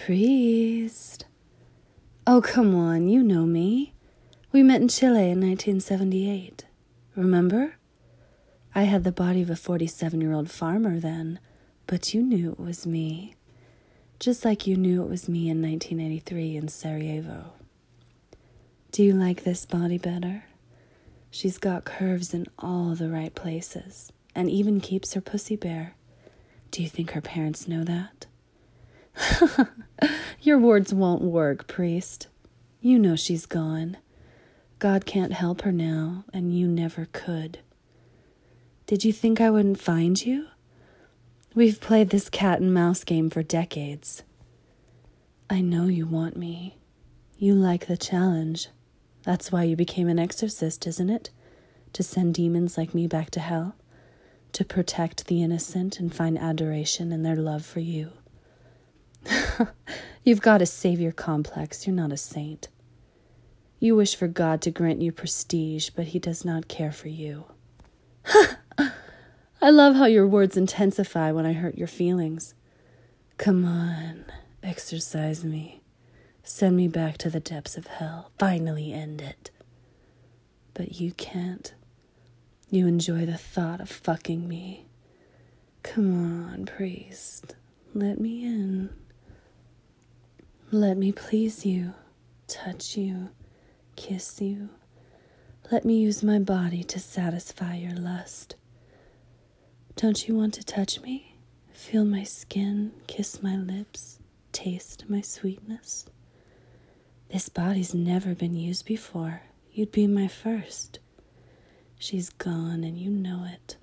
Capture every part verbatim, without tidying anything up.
Priest. Oh, come on, you know me. We met in Chile in nineteen seventy-eight. Remember? I had the body of a forty-seven-year-old farmer then, but you knew it was me. Just like you knew it was me in nineteen eighty-three in Sarajevo. Do you like this body better? She's got curves in all the right places, and even keeps her pussy bare. Do you think her parents know that? Your words won't work, priest. You know she's gone. God can't help her now, and you never could. Did you think I wouldn't find you? We've played this cat and mouse game for decades. I know you want me. You like the challenge. That's why you became an exorcist, isn't it? To send demons like me back to hell? To protect the innocent and find adoration in their love for you? You've got a savior complex. You're not a saint. You wish for God to grant you prestige, but he does not care for you. I love how your words intensify when I hurt your feelings. Come on, exorcise me. Send me back to the depths of hell. Finally end it. But you can't. You enjoy the thought of fucking me. Come on, priest. Let me in. Let me please you, touch you, kiss you. Let me use my body to satisfy your lust. Don't you want to touch me? Feel my skin, kiss my lips, taste my sweetness? This body's never been used before. You'd be my first. She's gone and you know it.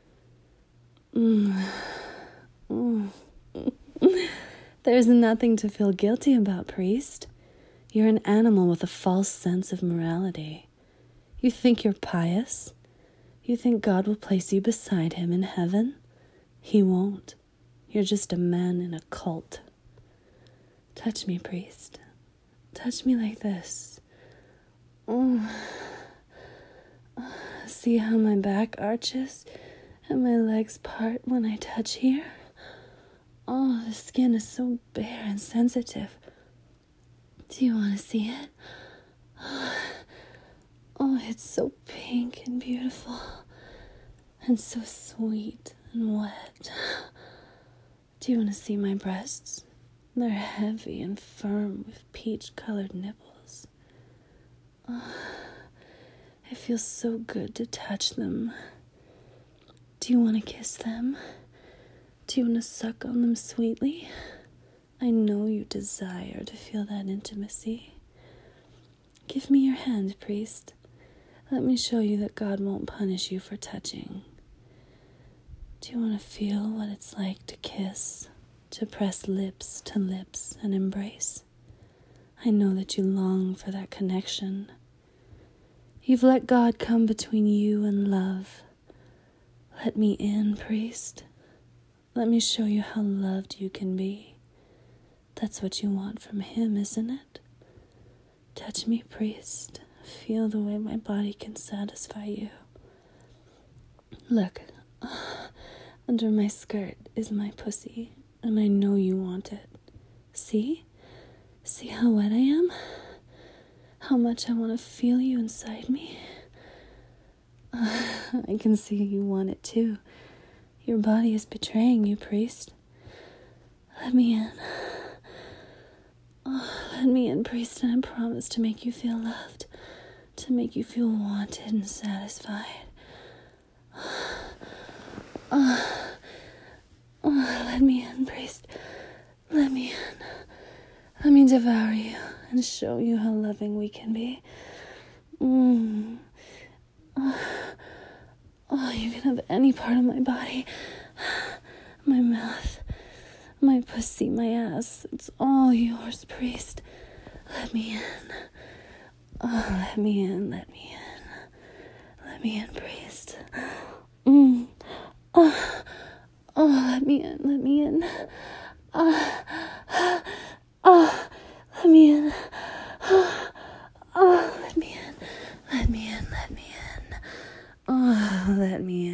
Mm. Mm. There's nothing to feel guilty about, priest. You're an animal with a false sense of morality. You think you're pious? You think God will place you beside him in heaven? He won't. You're just a man in a cult. Touch me, priest. Touch me like this. Oh. See how my back arches and my legs part when I touch here? Oh, the skin is so bare and sensitive. Do you want to see it? Oh, it's so pink and beautiful and so sweet and wet. Do you want to see my breasts? They're heavy and firm with peach-colored nipples. Oh, it feels so good to touch them. Do you want to kiss them? Do you want to suck on them sweetly? I know you desire to feel that intimacy. Give me your hand, priest. Let me show you that God won't punish you for touching. Do you want to feel what it's like to kiss, to press lips to lips and embrace? I know that you long for that connection. You've let God come between you and love. Let me in, priest. Let me show you how loved you can be. That's what you want from him, isn't it? Touch me, priest. Feel the way my body can satisfy you. Look, under my skirt is my pussy, and I know you want it. See? See how wet I am? How much I want to feel you inside me? I can see you want it too. Your body is betraying you, priest. Let me in. Oh, let me in, priest, and I promise to make you feel loved, to make you feel wanted and satisfied. Oh, oh, let me in, priest. Let me in. Let me devour you and show you how loving we can be. Mm. Oh. Oh, you can have any part of my body. My mouth, my pussy, my ass. It's all yours, priest. Let me in. Oh, let me in, let me in. Let me in, priest. Mm. Oh, oh, let me in, let me in. Oh, oh, let me in. Oh, oh, let me in. Let me in, let me in. Oh, let me